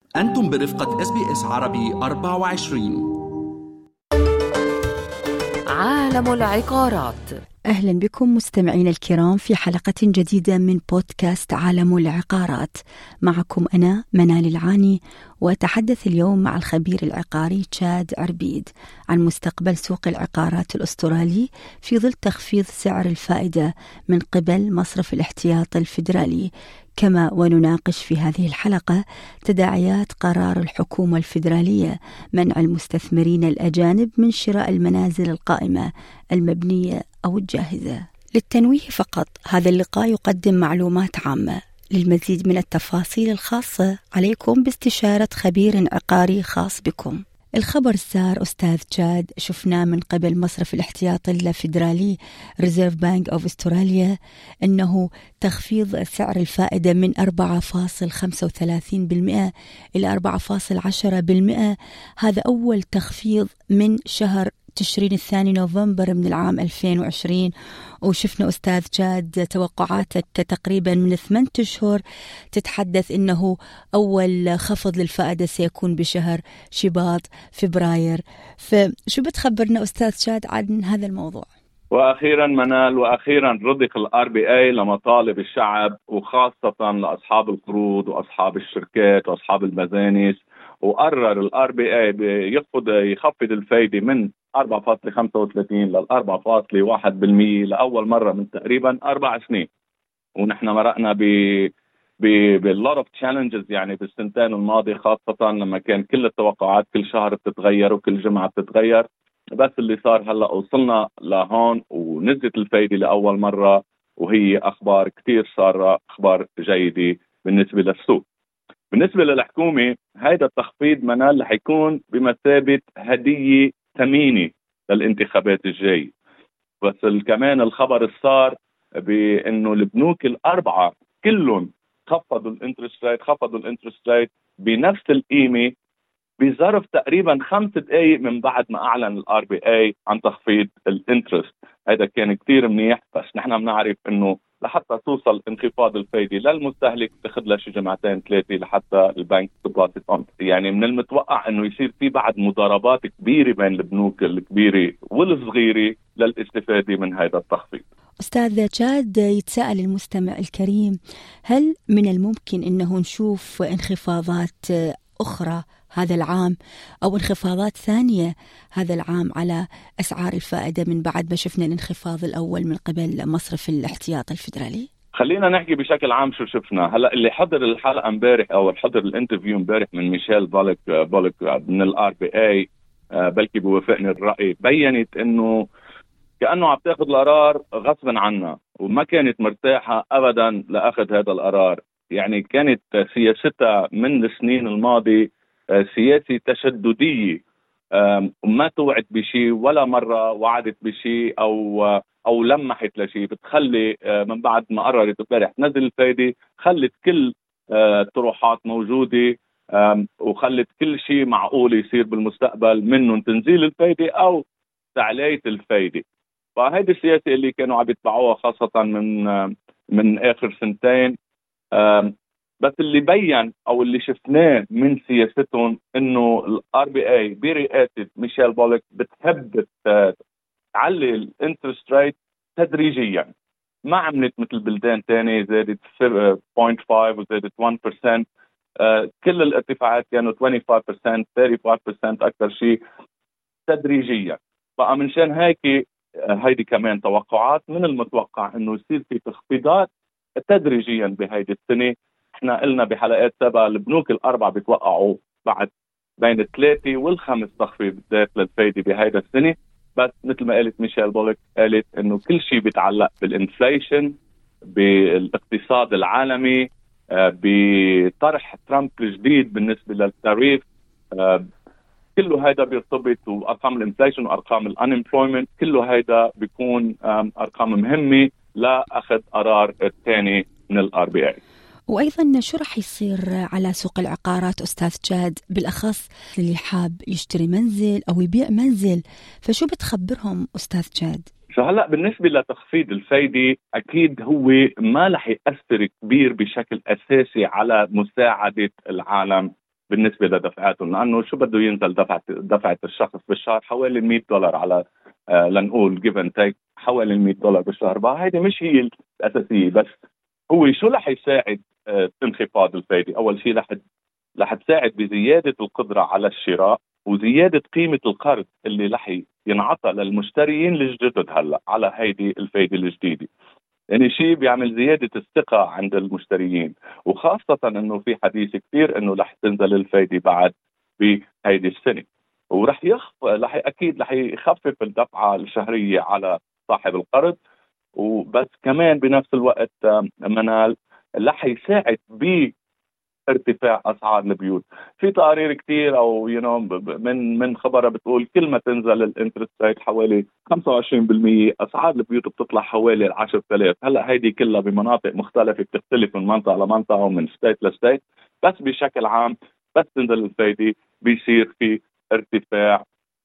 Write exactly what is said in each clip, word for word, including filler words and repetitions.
أنتم برفقة إس بي إس عربي أربعة وعشرين. عالم العقارات. أهلا بكم مستمعين الكرام في حلقة جديدة من بودكاست عالم العقارات. معكم أنا منال العاني، وأتحدث اليوم مع الخبير العقاري تشاد عربيد عن مستقبل سوق العقارات الأسترالي في ظل تخفيض سعر الفائدة من قبل مصرف الاحتياط الفيدرالي. كما ونناقش في هذه الحلقة تداعيات قرار الحكومة الفيدرالية منع المستثمرين الأجانب من شراء المنازل القائمة المبنية أو الجاهزة. للتنويه فقط، هذا اللقاء يقدم معلومات عامة. للمزيد من التفاصيل الخاصة عليكم باستشارة خبير عقاري خاص بكم. الخبر السار أستاذ تشاد، شفناه من قبل مصرف الاحتياط الفيدرالي ريزيرف بانك أوف أستراليا أنه تخفيض سعر الفائدة من أربعة فاصلة خمسة وثلاثين بالمئة إلى أربعة فاصلة عشرة بالمئة. هذا أول تخفيض من شهر تشرين الثاني نوفمبر من العام ألفين وعشرين. وشفنا أستاذ جاد توقعاتك تقريبا من ثمانية أشهر تتحدث إنه أول خفض للفائدة سيكون بشهر شباط فبراير. فشو بتخبرنا أستاذ جاد عن هذا الموضوع؟ وأخيرا منال، وأخيرا رضخ الار بي اي لمطالب الشعب، وخاصة لأصحاب القروض وأصحاب الشركات وأصحاب المزانس. وقرر الار بي اي يخفض يخفض الفايدة من أربعة فاصلة خمسة وثلاثين لل أربعة فاصلة واحد بالمئة لأول مرة من تقريبا أربع سنين. ونحن مرقنا ب ب باللوت اوف تشالنجز يعني بالسنتين الماضية، خاصة لما كان كل التوقعات كل شهر بتتغير وكل جمعة بتتغير. بس اللي صار هلا وصلنا لهون ونزلت الفايدة لأول مرة، وهي أخبار كتير صار أخبار جيدة بالنسبة للسوق. بالنسبة للحكومة، هيدا التخفيض منال رح يكون بمثابة هدية ثمينة للانتخابات الجاي. بس كمان الخبر الصار بأنه البنوك الأربعة كلهم خفضوا الانترست ريت خفضوا الانترست ريت بنفس القيمة بظرف تقريبا خمس دقائق من بعد ما أعلن الار بي اي عن تخفيض الانترست. هذا كان كتير منيح، بس نحن بنعرف انه لحتى توصل انخفاض الفايدة للمستهلك تاخذ له شي جمعتين ثلاثة لحتى البنك تبلاسيت اون. يعني من المتوقع انه يصير في بعد مضاربات كبيرة بين البنوك الكبيرة والصغيرة للاستفادة من هذا التخفيض. أستاذ تشاد، يتساءل المستمع الكريم، هل من الممكن انه نشوف انخفاضات أخرى هذا العام أو انخفاضات ثانية هذا العام على أسعار الفائدة من بعد ما شفنا الانخفاض الأول من قبل مصرف الاحتياط الفيدرالي؟ خلينا نحكي بشكل عام شو شفنا. هلا اللي حضر الحلقة امبارح أو حضر الانترفيو امبارح من ميشيل بولك بولك من الار بي اي، بلكي بوافقني الرأي، بيّنت إنه كأنه عم تاخذ القرار غصبا عنا وما كانت مرتاحة أبدا لأخذ هذا القرار. يعني كانت سياستها من السنين الماضية سياسة تشددية، وما توعد بشيء ولا مرة وعدت بشيء أو أو لمحت لشيء. بتخلي من بعد ما قررت امبارح تنزل الفايدة خلت كل الطروحات موجودة، وخلت كل شيء معقول يصير بالمستقبل، منه تنزيل الفايدة أو تعلية الفايدة. فهيدي السياسة اللي كانوا عم يتبعوها خاصة من من آخر سنتين. بس اللي بيّن او اللي شفناه من سياستهم انه الار بي اي برئاسة ميشيل بولك بتحب تعلي الانترست ريت تدريجيا. ما عملت مثل بلدان تاني زادت صفر فاصلة خمسة وزادت واحد بالمئة. آه كل الارتفاعات كانوا خمسة وعشرين بالمئة ثلاثة وثلاثين بالمئة اكثر شيء تدريجيا. فمنشان هيك هيدي كمان توقعات من المتوقع انه يصير في تخفيضات تدريجيا بهيدي السنة. احنا قلنا بحلقات سابقة البنوك الأربعة بيتوقعوا بعد بين الثلاثة والخمس تخفيضات للفايدة بهيدا السنة. بس مثل ما قالت ميشيل بولك، قالت انه كل شيء بيتعلق بالانفليشن، بالاقتصاد العالمي، بطرح ترامب الجديد بالنسبة للتاريف، كله هيدا بيرتبط، وارقام الانفليشن وارقام الانemployment كله هيدا بيكون ارقام مهمة لاخذ قرار الثاني من الار بي اي. وأيضا شو رح يصير على سوق العقارات أستاذ جاد، بالأخص اللي حاب يشتري منزل أو يبيع منزل، فشو بتخبرهم أستاذ جاد؟ شو هلأ بالنسبة لتخفيض الفايدة، أكيد هو ما رح يأثر كبير بشكل أساسي على مساعدة العالم بالنسبة لدفعاتهم، لأنه شو بده ينزل دفعة دفعة الشخص بالشهر حوالي مية دولار على آه لنقول give and take حوالي مية دولار بالشهر. بقى هيدي مش هي الأساسية، بس هو شو رح يساعد آه انخفاض الفائدة؟ أول شيء رح رح تساعد بزيادة القدرة على الشراء وزيادة قيمة القرض اللي رح ينعطى للمشتريين الجدد هلا على هيدي الفائدة الجديدة. يعني شيء بيعمل زيادة الثقة عند المشتريين، وخاصة انه في حديث كثير انه رح تنزل الفائدة بعد بهيدي السنة، ورح يخف رح اكيد رح يخفف الدفعة الشهرية على صاحب القرض. وبس كمان بنفس الوقت منال رح يساعد ب ارتفاع اسعار البيوت. في تقارير كثير او يو you know من من خبره بتقول كل ما تنزل الانترست ريت حوالي خمسة وعشرين بالمية اسعار البيوت بتطلع حوالي عشرة آلاف. هلا هيدي كلها بمناطق مختلفه بتختلف من منطقه لمنطقه ومن ستيت لستيت، بس بشكل عام بس تنزل الفايده بيصير في ارتفاع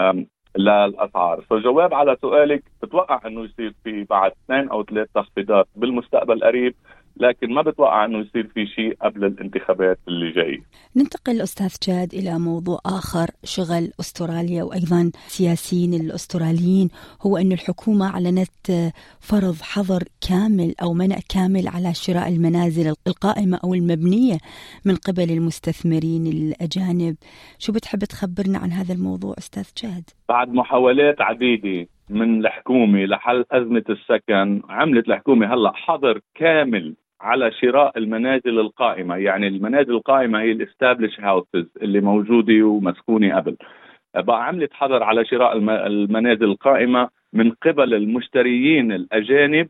للاسعار. فالجواب على سؤالك بتوقع انه يصير في بعد اثنين او ثلاث تخفيضات بالمستقبل القريب، لكن ما بتوقع أنه يصير في شيء قبل الانتخابات اللي جاي. ننتقل أستاذ جاد إلى موضوع آخر شغل أستراليا وأيضا سياسيين الأستراليين، هو أن الحكومة أعلنت فرض حظر كامل أو منع كامل على شراء المنازل القائمة أو المبنية من قبل المستثمرين الأجانب. شو بتحب تخبرنا عن هذا الموضوع أستاذ جاد؟ بعد محاولات عديدة من الحكومة لحل أزمة السكن، عملت الحكومة هلأ حظر كامل على شراء المنازل القائمة. يعني المنازل القائمة هي الاستابليش هاوسز اللي موجودة ومسكونة قبل، بقى عملت حظر على شراء المنازل القائمة من قبل المشتريين الأجانب،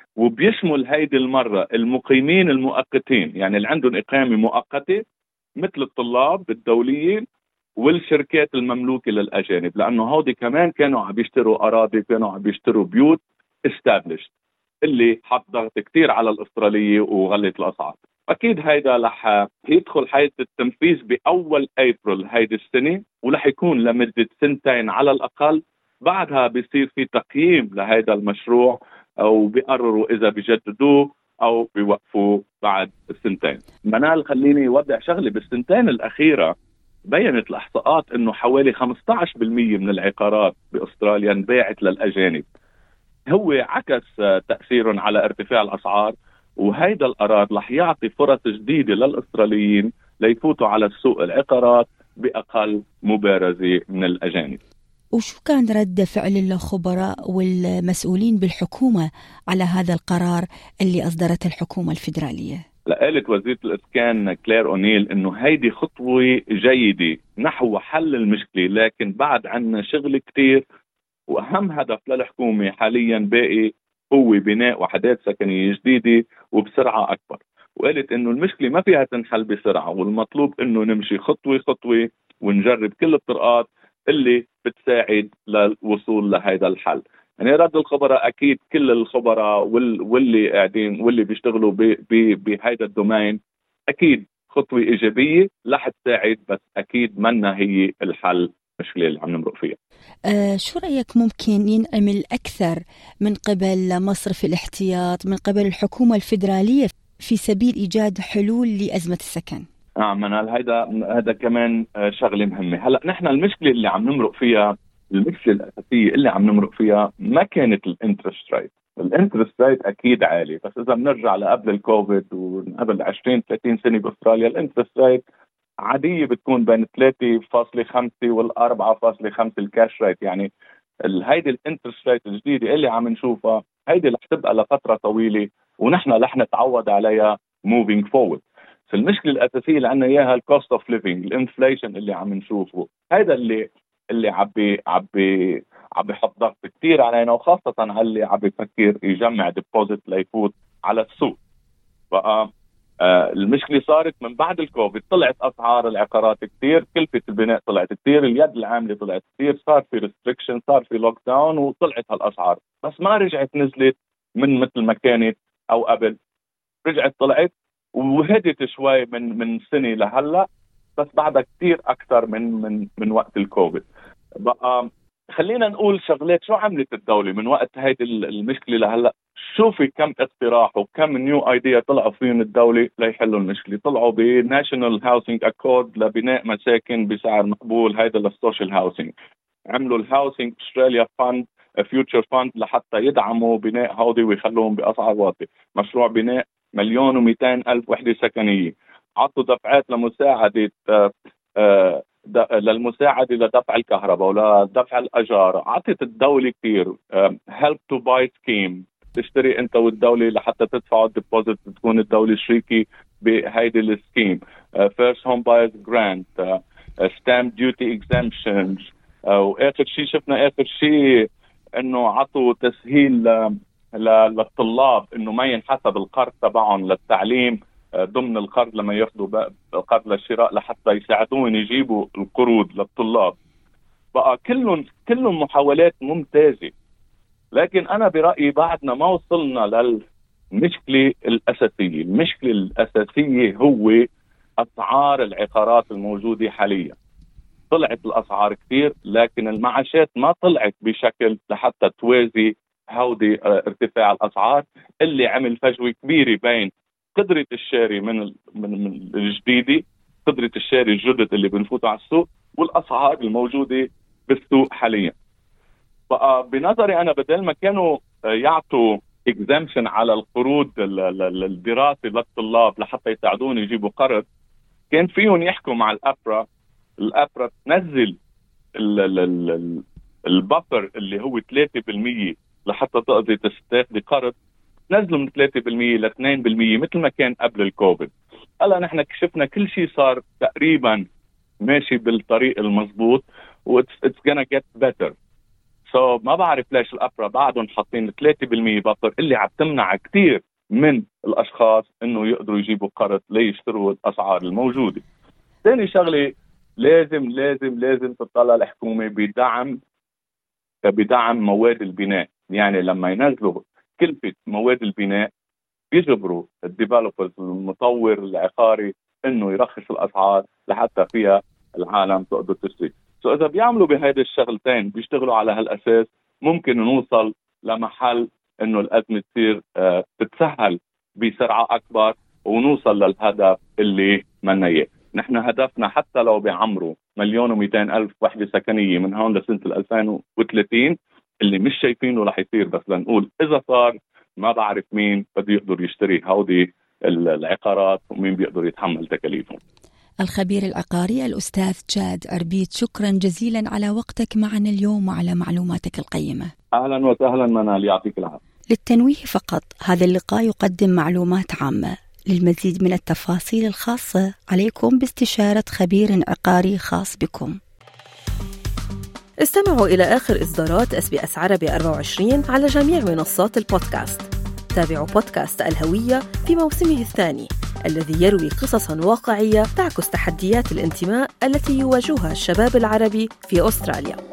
وبيشمل هيدي المرة المقيمين المؤقتين، يعني اللي عندهم إقامة مؤقتة مثل الطلاب الدوليين والشركات المملوكة للأجانب، لأنه هودي كمان كانوا عم بيشتروا أراضي، كانوا عم بيشتروا بيوت استابليش، اللي حط ضغط كتير على الأسترالية وغلت الأسعار. أكيد هيدا رح يدخل حيز التنفيذ بأول أبريل هيدي السنة، ورح يكون لمدة سنتين على الأقل. بعدها بيصير في تقييم لهيدا المشروع، أو بيقرروا إذا بيجددوه أو بيوقفوه بعد السنتين. منال خليني أوضح شغلة، بالسنتين الأخيرة بيّنت الإحصاءات إنه حوالي خمسة عشر بالمية من العقارات بأستراليا انباعت للأجانب. هو عكس تأثير على ارتفاع الأسعار، وهيدا القرار رح يعطي فرص جديدة للأستراليين ليفوتوا على السوق العقارات بأقل مبارزة من الأجانب. وشو كان رد فعل الخبراء والمسؤولين بالحكومة على هذا القرار اللي أصدرته الحكومة الفيدرالية؟ قالت وزيرة الإسكان كلير أونيل إنه هيدي خطوة جيدة نحو حل المشكلة، لكن بعد عنا شغل كتير، وأهم هدف للحكومة حاليا باقي هو بناء وحدات سكنية جديدة وبسرعة أكبر. وقالت إنه المشكلة ما فيها تنحل بسرعة، والمطلوب إنه نمشي خطوة خطوة ونجرب كل الطرقات اللي بتساعد للوصول لهذا الحل. يعني رد الخبراء أكيد كل الخبراء واللي قاعدين واللي بيشتغلوا بهذا الدومين أكيد خطوة إيجابية رح تساعد، بس أكيد منا هي الحل المشكلة اللي عم نمرق فيها. أه شو رأيك ممكن ينعمل أكثر من قبل مصرف الاحتياط، من قبل الحكومة الفيدرالية في سبيل إيجاد حلول لأزمة السكن؟ آه منال هيدا هذا كمان شغلة مهمة. هلأ نحن المشكلة اللي عم نمرق فيها، المشكلة الأساسية اللي عم نمرق فيها ما كانت الانترست ريت. الانترست ريت أكيد عالي، بس إذا بنرجع لقبل الكوفيد وقبل عشرين ثلاثين سنة بأستراليا الانترست ريت عادية بتكون بين ثلاثة فاصلة خمسة والأربعة فاصلة خمسة الكاش ريت. يعني هيدي الانترست ريت الجديدة اللي عم نشوفها هيدي رح تبقى لفترة طويلة، ونحن رح نتعود عليها moving forward. المشكلة الأساسية اللي عنا إياها الكوست اوف ليفينج، الانفليشن اللي عم نشوفه، هذا اللي اللي عبي عبي عبي يحط ضغط كتير علينا، وخاصة على اللي عبي يفكر يجمع ديبوزيت ليفوت على السوق. بقى آه المشكلة صارت من بعد الكوفيد، طلعت أسعار العقارات كتير، كلفة البناء طلعت كتير، اليد العاملة طلعت كتير، صار في ريستريكشن، صار في لوك داون، وطلعت هالأسعار، بس ما رجعت نزلت من مثل ما كانت أو قبل. رجعت طلعت وهدت شوي من من سنة لهلا، بس بعدها كتير أكثر من من من وقت الكوفيد. بقى خلينا نقول شغلات شو عملت الدولة من وقت هيدي المشكلة لهلا، شوفي كم اقتراح وكم نيو ايديا طلعوا فيهم الدولة ليحلوا المشكلة. طلعوا بناشونال هاوسينج اكورد لبناء مساكن بسعر مقبول، هيدا للسوشيال هاوسينج. عملوا الهاوسينج استراليا فاند فيوتشر فاند لحتى يدعموا بناء هودي ويخلوهم بأسعار واطية. مشروع بناء مليون ومئتين ألف وحدة سكنية. عطوا دفعات لمساعدة آه آه للمساعدة لدفع الكهرباء ولدفع الأجار. عطت الدولة كثير help to buy scheme، تشتري أنت والدولة لحتى تدفعوا الديبوزيت، تكون الدولة شريكي بهيدي السكيم. first home buyers grant، stamp duty exemptions، وآخر شيء شفنا آخر شيء إنه عطوا تسهيل للطلاب إنه ما ينحسب القرض تبعهم للتعليم ضمن القرض لما ياخذوا القرض للشراء لحتى يساعدون يجيبوا القروض للطلاب. بقى كلهم كلهم محاولات ممتازة، لكن أنا برأيي بعدنا ما وصلنا للمشكلة الأساسية. المشكلة الأساسية هو أسعار العقارات الموجودة حاليا. طلعت الأسعار كثير لكن المعاشات ما طلعت بشكل لحتى توازي هودي ارتفاع الأسعار، اللي عمل فجوة كبيرة بين قدرة الشاري من من الجديدة، قدرة الشاري الجدد اللي بنفوتوا على السوق، والأسعار الموجودة بالسوق حاليا. بقى بنظري أنا بدل ما كانوا يعطوا exemption على القروض الدراسي للطلاب لحتى يساعدون يجيبوا قرض، كان فيهم يحكوا مع الأبرا الأبرا تنزل البفر اللي هو ثلاثة بالمية لحتى تقضي تستاخدي قرض، نزلوا من ثلاثة بالمية ل اثنين بالمية مثل ما كان قبل الكوفيد. هلا نحن كشفنا كل شيء صار تقريبا ماشي بالطريق المضبوط و it's gonna get better. so ما بعرف ليش الأبرا بعدهم حاطين ثلاثة بالمية بفر اللي عم تمنع كثير من الأشخاص إنه يقدروا يجيبوا قرض ليشتروا الأسعار الموجودة. ثاني شغلة لازم لازم لازم تطلع الحكومة بدعم بدعم مواد البناء. يعني لما ينزلوا كلفة مواد البناء بيجبروا الديفلوبرز المطور العقاري انه يرخص الاسعار لحتى فيها العالم تقدر تشتري. سو اذا بيعملوا بهيدا الشغلتين بيشتغلوا على هالاساس ممكن نوصل لمحل انه الازمه تصير آه تتسهل بسرعه اكبر ونوصل للهدف اللي بدنا اياه. نحن هدفنا حتى لو بيعمروا مليون ومئتين الف وحده سكنيه من هون لسنه ألفين وثلاثين اللي مش شايفينه رح يصير، بس لنقول اذا صار ما بعرف مين بده يقدر يشتري هودي العقارات ومين بيقدر يتحمل تكاليفهم. الخبير العقاري الأستاذ تشاد عربيد، شكرا جزيلا على وقتك معنا اليوم وعلى معلوماتك القيمة. أهلا وسهلا منال، يعطيك العافية. للتنويه فقط، هذا اللقاء يقدم معلومات عامة. للمزيد من التفاصيل الخاصة عليكم باستشارة خبير عقاري خاص بكم. استمعوا إلى آخر إصدارات إس بي إس عربي أربعة وعشرين على جميع منصات البودكاست. تابعوا بودكاست الهوية في موسمه الثاني الذي يروي قصصاً واقعية تعكس تحديات الانتماء التي يواجهها الشباب العربي في أستراليا.